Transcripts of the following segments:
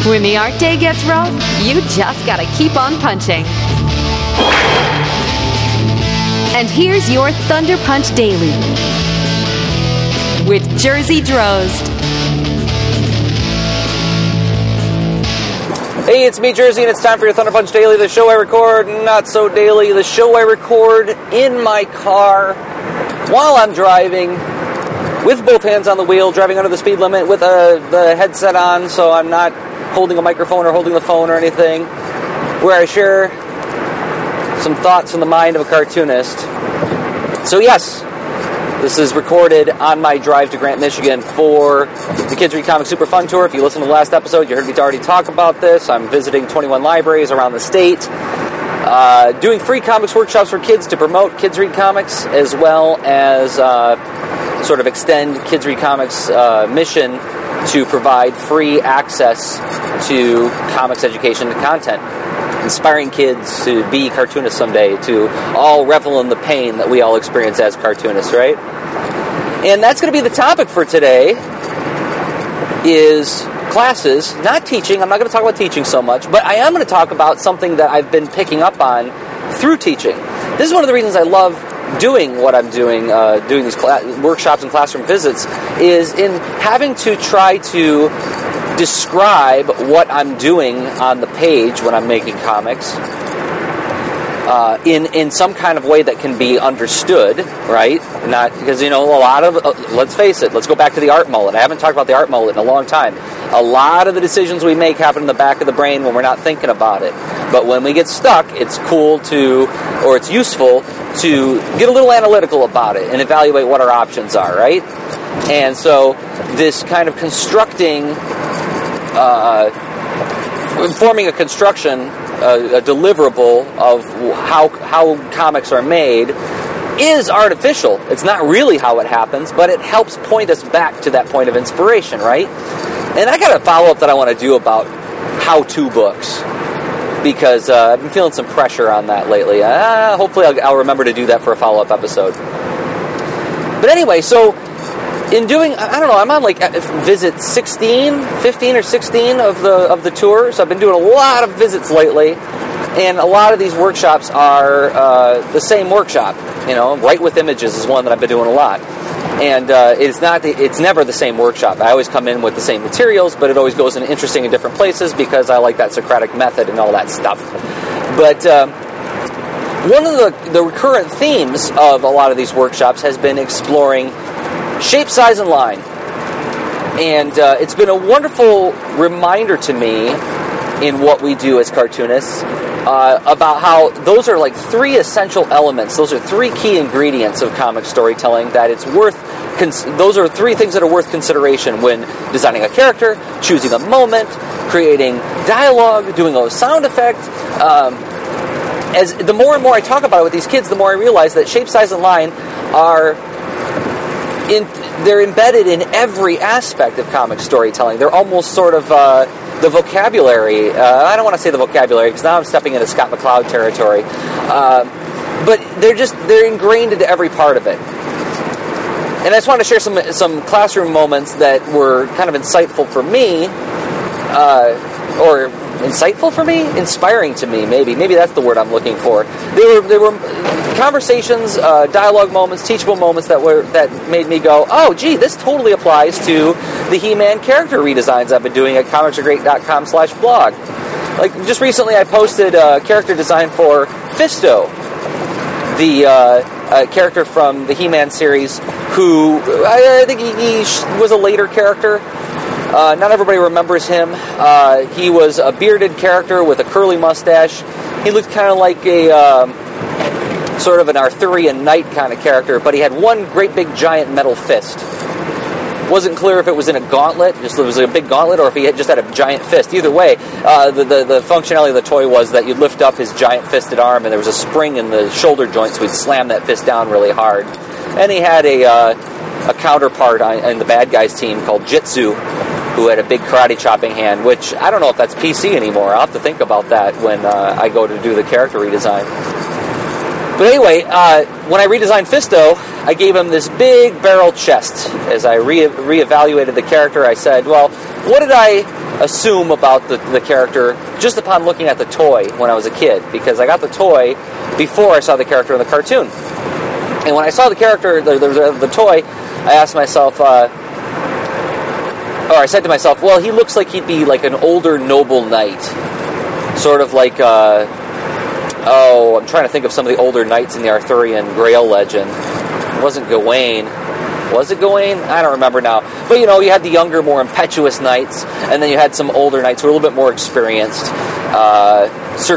When the art day gets rough, you just gotta keep on punching. And here's your Thunder Punch Daily with Jersey Drozd. Hey, it's me, Jersey, and it's time for your Thunder Punch Daily, the show I record not so daily, the show I record in my car while I'm driving, with both hands on the wheel, driving under the speed limit with the headset on, so I'm not holding a microphone or holding the phone or anything, where I share some thoughts from the mind of a cartoonist. So yes, this is recorded on my drive to Grant, Michigan for the Kids Read Comics Super Fun Tour. If you listened to the last episode, you heard me already talk about this. I'm visiting 21 libraries around the state, doing free comics workshops for kids to promote Kids Read Comics, as well as sort of extend Kids Read Comics' mission to provide free access to comics education and content, inspiring kids to be cartoonists someday, to all revel in the pain that we all experience as cartoonists, right? And that's going to be the topic for today, is classes, not teaching. I'm not going to talk about teaching so much, but I am going to talk about something that I've been picking up on through teaching. This is one of the reasons I love doing what I'm doing, doing these workshops and classroom visits, is in having to try to describe what I'm doing on the page when I'm making comics in some kind of way that can be understood, right? Not because, a lot of, let's face it, let's go back to the art mullet. I haven't talked about the art mullet in a long time. A lot of the decisions we make happen in the back of the brain when we're not thinking about it. But when we get stuck, it's it's useful to get a little analytical about it and evaluate what our options are, right? And so this kind of forming a construction, a deliverable of how comics are made is artificial. It's not really how it happens, but it helps point us back to that point of inspiration, right? And I got a follow-up that I want to do about how-to books, because I've been feeling some pressure on that lately. Hopefully I'll remember to do that for a follow-up episode. But anyway, so in doing, I'm on visit 15 or 16 of the tour, so I've been doing a lot of visits lately, and a lot of these workshops are the same workshop. Write with Images is one that I've been doing a lot. And it's never the same workshop. I always come in with the same materials, but it always goes in interesting and different places because I like that Socratic method and all that stuff. But one of the recurrent themes of a lot of these workshops has been exploring shape, size, and line. And it's been a wonderful reminder to me in what we do as cartoonists about how those are like three essential elements. Those are three key ingredients of comic storytelling that it's worth. Those are three things that are worth consideration when designing a character, choosing a moment, creating dialogue, doing a sound effect. As the more and more I talk about it with these kids, the more I realize that shape, size, and line they're embedded in every aspect of comic storytelling. They're almost sort of the vocabulary. I don't want to say the vocabulary because now I'm stepping into Scott McCloud territory. But they're ingrained into every part of it. And I just want to share some classroom moments that were kind of insightful for me, inspiring to me, maybe that's the word I'm looking for. They were conversations, dialogue moments, teachable moments that made me go, oh, gee, this totally applies to the He-Man character redesigns I've been doing at comicsaregreat.com/blog. Like, just recently I posted a character design for Fisto, the character from the He-Man series, who I think he was a later character. Not everybody remembers him. He was a bearded character with a curly mustache. He looked kind of like a sort of an Arthurian knight kind of character, but he had one great big giant metal fist. Wasn't clear if it was in a gauntlet, it was a big gauntlet, or if he just had a giant fist. Either way, the functionality of the toy was that you'd lift up his giant fisted arm, and there was a spring in the shoulder joint, so he'd slam that fist down really hard. And he had a counterpart in the bad guys team called Jitsu, who had a big karate chopping hand, which I don't know if that's PC anymore. I'll have to think about that when I go to do the character redesign. But anyway, when I redesigned Fisto, I gave him this big barrel chest. As I reevaluated the character, I said, well, what did I assume about the character just upon looking at the toy when I was a kid? Because I got the toy before I saw the character in the cartoon. And when I saw the character, the toy, I asked myself, or I said to myself, well, he looks like he'd be like an older noble knight. Sort of like, I'm trying to think of some of the older knights in the Arthurian Grail legend. It wasn't Gawain. Was it Gawain? I don't remember now. But, you had the younger, more impetuous knights, and then you had some older knights who were a little bit more experienced. Sir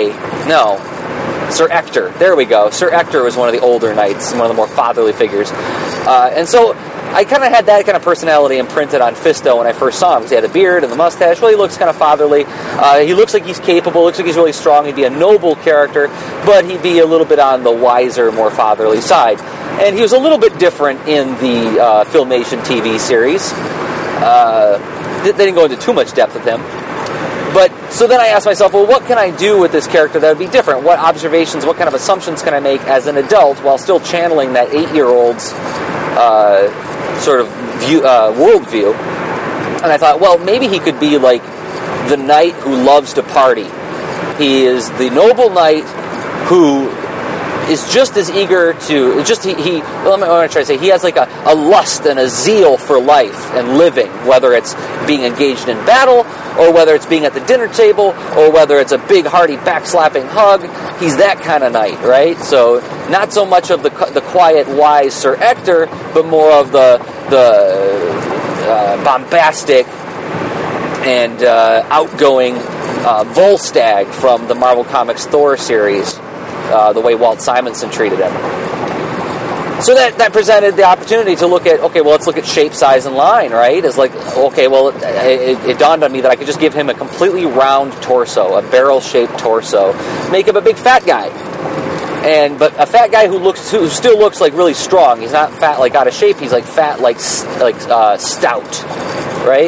Ector. There we go. Sir Ector was one of the older knights, one of the more fatherly figures. And so I kind of had that kind of personality imprinted on Fisto when I first saw him, because he had a beard and the mustache. Well, he looks kind of fatherly. He looks like he's capable, looks like he's really strong. He'd be a noble character, but he'd be a little bit on the wiser, more fatherly side. And he was a little bit different in the Filmation TV series. They didn't go into too much depth with him. But, so then I asked myself, well, what can I do with this character that would be different? What observations, what kind of assumptions can I make as an adult while still channeling that 8-year-old's sort of worldview? And I thought, well, maybe he could be like the knight who loves to party. He is the noble knight who is just as eager to, what am I trying to say? He has like a lust and a zeal for life and living, whether it's being engaged in battle, or whether it's being at the dinner table, or whether it's a big hearty backslapping hug. He's that kind of knight, right? So not so much of the quiet, wise Sir Ector, but more of the bombastic and outgoing Volstagg from the Marvel Comics Thor series. The way Walt Simonson treated him. So that presented the opportunity to look at, let's look at shape, size, and line, right? It's like, it dawned on me that I could just give him a completely round torso, a barrel-shaped torso, make him a big fat guy. But a fat guy who still looks like really strong. He's not fat like out of shape, he's like fat like stout, right?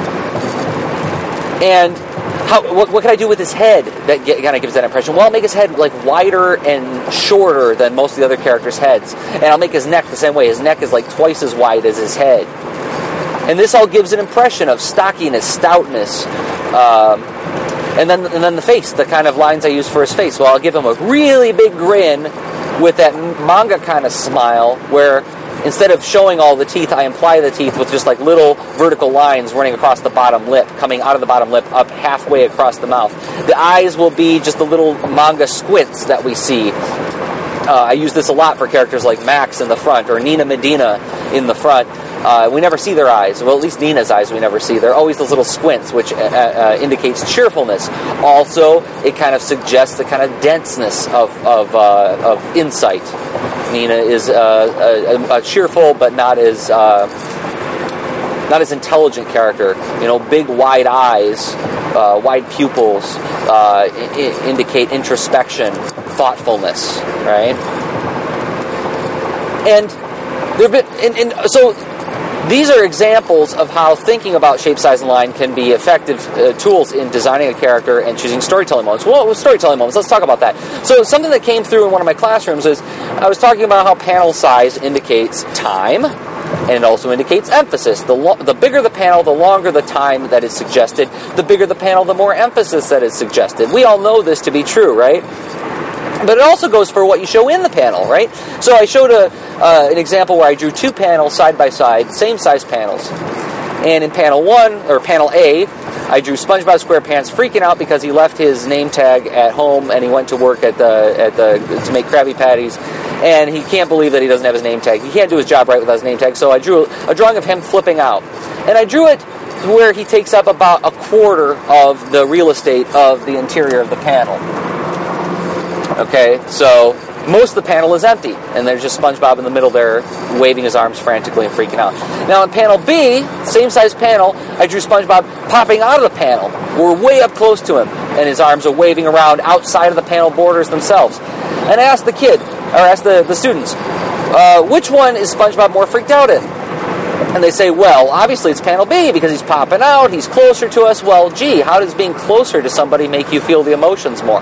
And what can I do with his head that kind of gives that impression? Well, I'll make his head like wider and shorter than most of the other characters' heads. And I'll make his neck the same way. His neck is like twice as wide as his head. And this all gives an impression of stockiness, stoutness. And then the face, the kind of lines I use for his face. Well, I'll give him a really big grin with that manga kind of smile where instead of showing all the teeth, I imply the teeth with just like little vertical lines running across the bottom lip, coming out of the bottom lip up halfway across the mouth. The eyes will be just the little manga squints that we see. I use this a lot for characters like Max in the front or Nina Medina in the front. We never see their eyes. Well, at least Nina's eyes we never see. They're always those little squints, which indicates cheerfulness. Also, it kind of suggests the kind of denseness of insight. Nina is a cheerful but not as intelligent character. Big wide eyes, wide pupils indicate introspection, thoughtfulness, right? And so these are examples of how thinking about shape, size, and line can be effective tools in designing a character and choosing storytelling moments. Well, with storytelling moments, let's talk about that. So something that came through in one of my classrooms is I was talking about how panel size indicates time, and it also indicates emphasis. The bigger the panel, the longer the time that is suggested. The bigger the panel, the more emphasis that is suggested. We all know this to be true, right? But it also goes for what you show in the panel, right? So I showed an example where I drew two panels side by side, same size panels. And in panel 1, or panel A, I drew SpongeBob SquarePants freaking out because he left his name tag at home and he went to work to make Krabby Patties. And he can't believe that he doesn't have his name tag. He can't do his job right without his name tag. So I drew a drawing of him flipping out. And I drew it where he takes up about a quarter of the real estate of the interior of the panel. Okay, so most of the panel is empty, and there's just SpongeBob in the middle there, waving his arms frantically and freaking out. Now in panel B, same size panel, I drew SpongeBob popping out of the panel. We're way up close to him, and his arms are waving around outside of the panel borders themselves. And I asked the students, which one is SpongeBob more freaked out in? And they say, well, obviously it's panel B because he's popping out, he's closer to us. Well, gee, how does being closer to somebody make you feel the emotions more?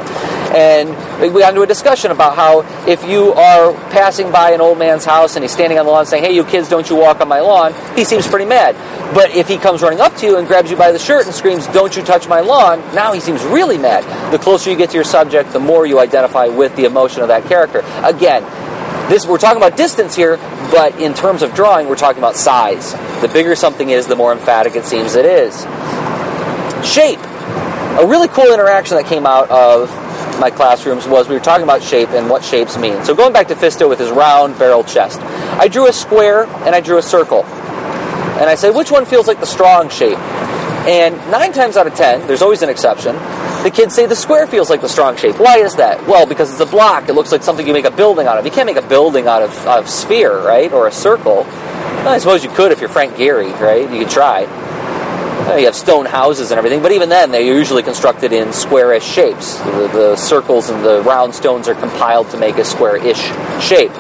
And we got into a discussion about how if you are passing by an old man's house and he's standing on the lawn saying, hey, you kids, don't you walk on my lawn, he seems pretty mad. But if he comes running up to you and grabs you by the shirt and screams, don't you touch my lawn, now he seems really mad. The closer you get to your subject, the more you identify with the emotion of that character. Again, we're talking about distance here, but in terms of drawing, we're talking about size. The bigger something is, the more emphatic it seems it is. Shape. A really cool interaction that came out of my classrooms was we were talking about shape and what shapes mean. So going back to Fisto with his round barrel chest, I drew a square and I drew a circle. And I said, which one feels like the strong shape? And 9 times out of 10, there's always an exception, the kids say the square feels like the strong shape. Why is that? Well, because it's a block. It looks like something you make a building out of. You can't make a building out of sphere, right? Or a circle. Well, I suppose you could if you're Frank Gehry, right? You could try. You have stone houses and everything, but even then, they're usually constructed in square-ish shapes. The circles and the round stones are compiled to make a square-ish shape.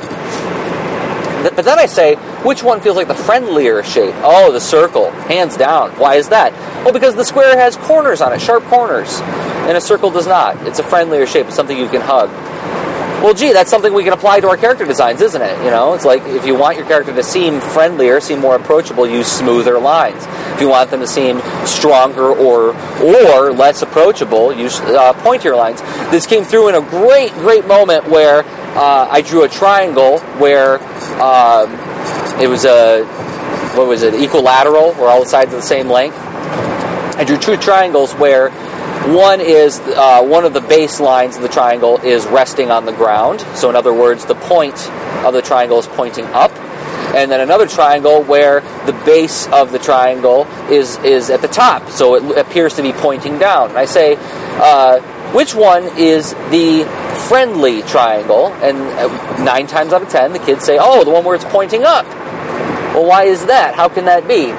But then I say, which one feels like the friendlier shape? Oh, the circle, hands down. Why is that? Well, because the square has corners on it, sharp corners, and a circle does not. It's a friendlier shape. It's something you can hug. Well, gee, that's something we can apply to our character designs, isn't it? You know, it's like if you want your character to seem friendlier, seem more approachable, use smoother lines. If you want them to seem stronger or less approachable, use pointier lines. This came through in a great moment where I drew a triangle where it was equilateral, where all the sides are the same length. I drew 2 triangles where one is one of the base lines of the triangle is resting on the ground. So in other words, the point of the triangle is pointing up. And then another triangle where the base of the triangle is at the top. So it appears to be pointing down. And I say, which one is the friendly triangle? And 9 times out of 10, the kids say, oh, the one where it's pointing up. Well, why is that? How can that be?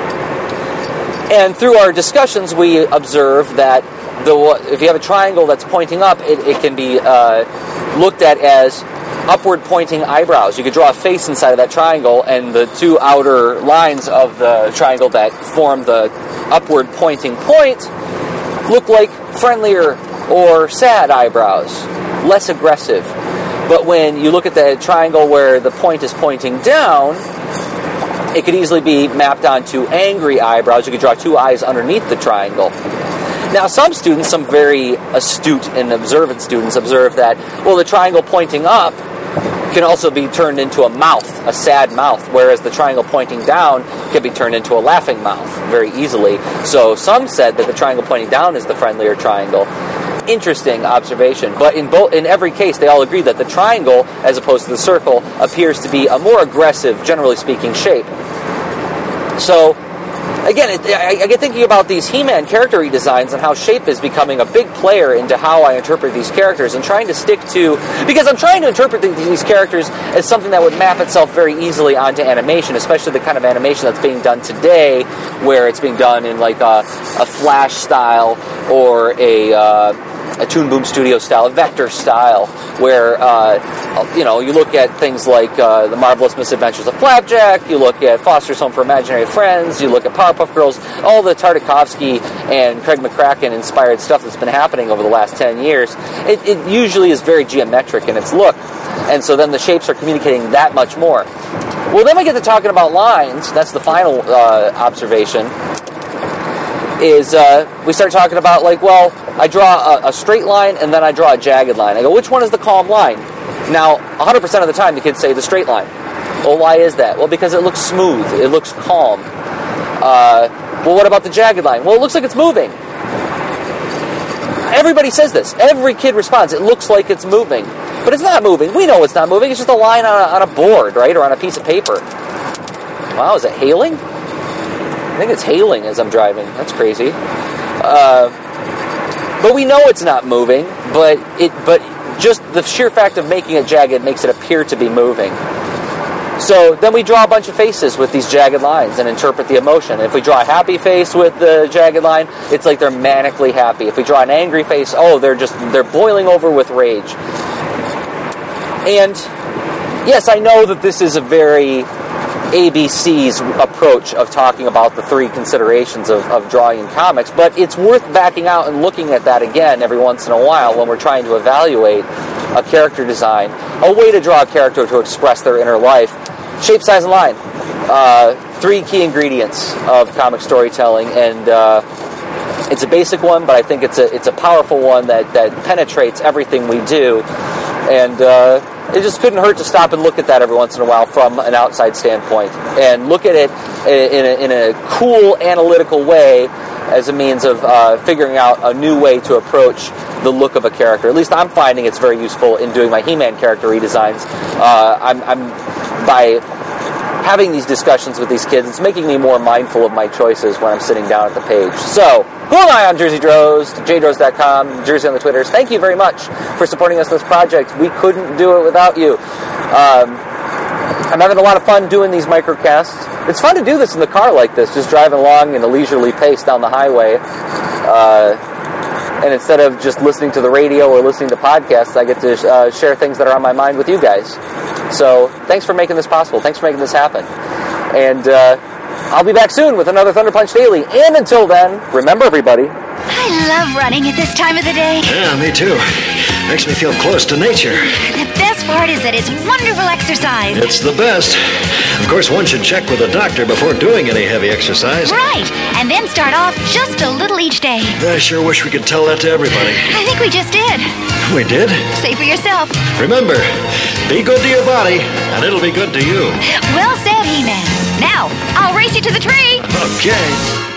And through our discussions, we observe that if you have a triangle that's pointing up, it can be looked at as upward pointing eyebrows. You could draw a face inside of that triangle, and the 2 outer lines of the triangle that form the upward pointing point look like friendlier or sad eyebrows, less aggressive. But when you look at the triangle where the point is pointing down, it could easily be mapped onto angry eyebrows. You could draw 2 eyes underneath the triangle. Now, some students, some very astute and observant students, observe that, well, the triangle pointing up can also be turned into a mouth, a sad mouth, whereas the triangle pointing down can be turned into a laughing mouth very easily. So some said that the triangle pointing down is the friendlier triangle. Interesting observation. But in every case, they all agree that the triangle, as opposed to the circle, appears to be a more aggressive, generally speaking, shape. So, again, I get thinking about these He-Man character redesigns and how shape is becoming a big player into how I interpret these characters, and trying to stick to, because I'm trying to interpret these characters as something that would map itself very easily onto animation, especially the kind of animation that's being done today, where it's being done in like a Flash style or a Toon Boom Studio style, a vector style, where you look at things like The Marvelous Misadventures of Flapjack, you look at Foster's Home for Imaginary Friends, you look at Powerpuff Girls, all the Tartakovsky and Craig McCracken inspired stuff that's been happening over the last 10 years. It usually is very geometric in its look, and so then the shapes are communicating that much more. Well, then we get to talking about lines. That's the final observation. Is we start talking about, like, well, I draw a straight line and then I draw a jagged line. I go, which one is the calm line? Now, 100% of the time the kids say the straight line. Well, why is that? Well, because it looks smooth. It looks calm. Well, what about the jagged line? Well, it looks like it's moving. Everybody says this. Every kid responds, it looks like it's moving. But it's not moving. We know it's not moving. It's just a line on a board, right? Or on a piece of paper. Wow, is it hailing? I think it's hailing as I'm driving. That's crazy. But we know it's not moving, but just the sheer fact of making it jagged makes it appear to be moving. So then we draw a bunch of faces with these jagged lines and interpret the emotion. If we draw a happy face with the jagged line, it's like they're manically happy. If we draw an angry face, they're boiling over with rage. And yes, I know that this is a very ABC's approach of talking about the three considerations of drawing in comics, but it's worth backing out and looking at that again every once in a while when we're trying to evaluate a character design, a way to draw a character to express their inner life. Shape, size, and line. Three key ingredients of comic storytelling, and it's a basic one, but I think it's a powerful one that penetrates everything we do, and it just couldn't hurt to stop and look at that every once in a while from an outside standpoint, and look at it in a cool, analytical way as a means of figuring out a new way to approach the look of a character. At least I'm finding it's very useful in doing my He-Man character redesigns. I'm by having these discussions with these kids, it's making me more mindful of my choices when I'm sitting down at the page. So, who am I? I'm Jersey Droz, jdroz.com, Jersey on the Twitters. Thank you very much for supporting us in this project. We couldn't do it without you. I'm having a lot of fun doing these microcasts. It's fun to do this in the car like this, just driving along in a leisurely pace down the highway. And instead of just listening to the radio or listening to podcasts, I get to share things that are on my mind with you guys. So, thanks for making this possible. Thanks for making this happen. And I'll be back soon with another Thunder Punch Daily. And until then, remember everybody, I love running at this time of the day. Yeah, me too. Makes me feel close to nature. The best part is that it's wonderful exercise. It's the best. Of course, one should check with a doctor before doing any heavy exercise. Right, and then start off just a little each day. I sure wish we could tell that to everybody. I think we just did. We did? Say for yourself. Remember, be good to your body, and it'll be good to you. Well said, He-Man. Now, I'll race you to the tree. Okay.